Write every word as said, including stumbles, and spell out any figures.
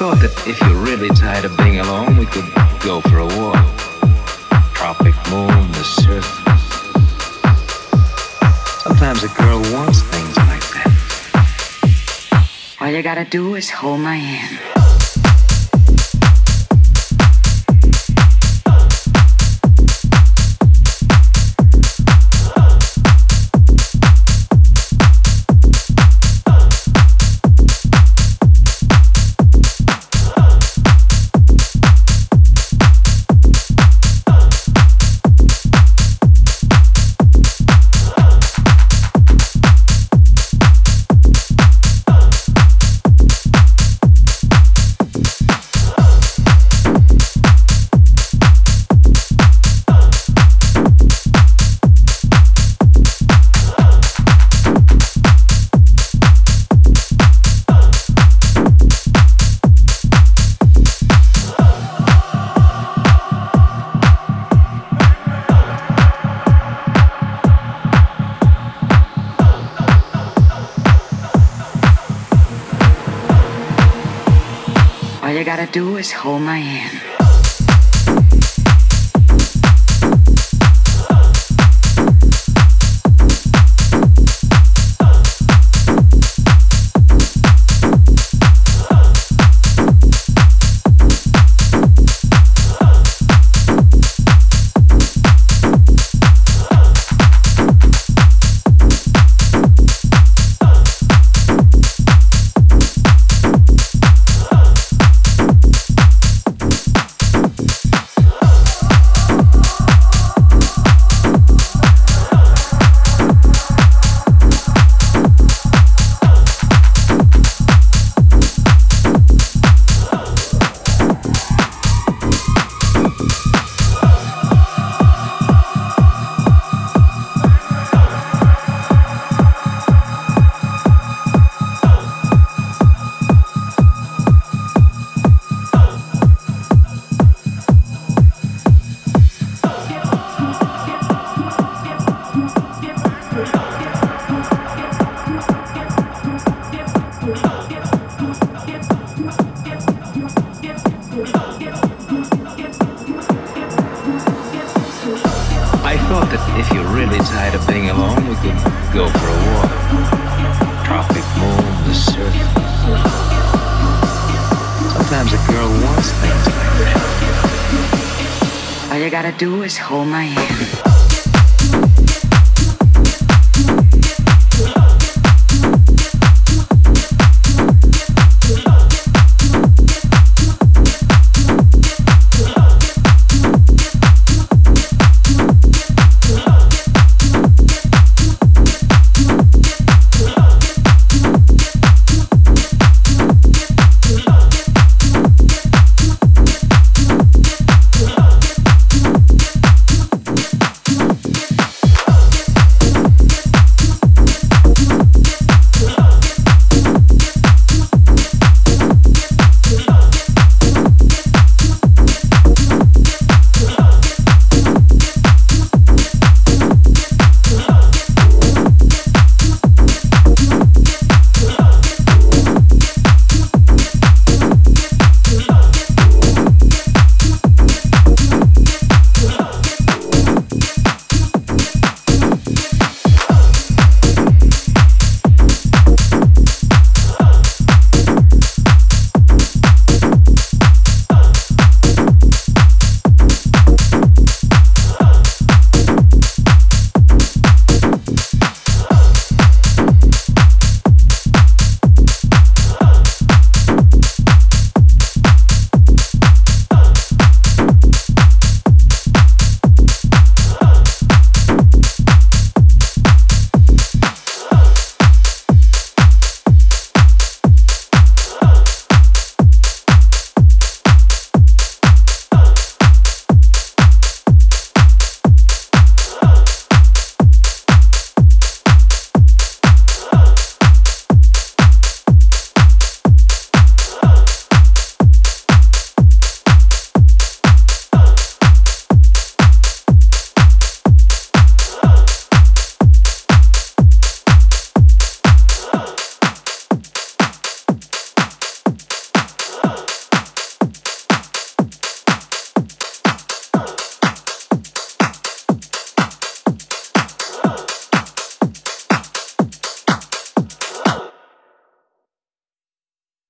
thought that if you're really tired of being alone, we could go for a walk. Tropic moon, the surf. Sometimes a girl wants things like that. All you gotta do is hold my hand. All you gotta do is hold my hand. I thought that if you're really tired of being alone, we could go for a walk. Tropic moon, the surf. Sometimes a girl wants things like that. All you gotta do is hold my hand.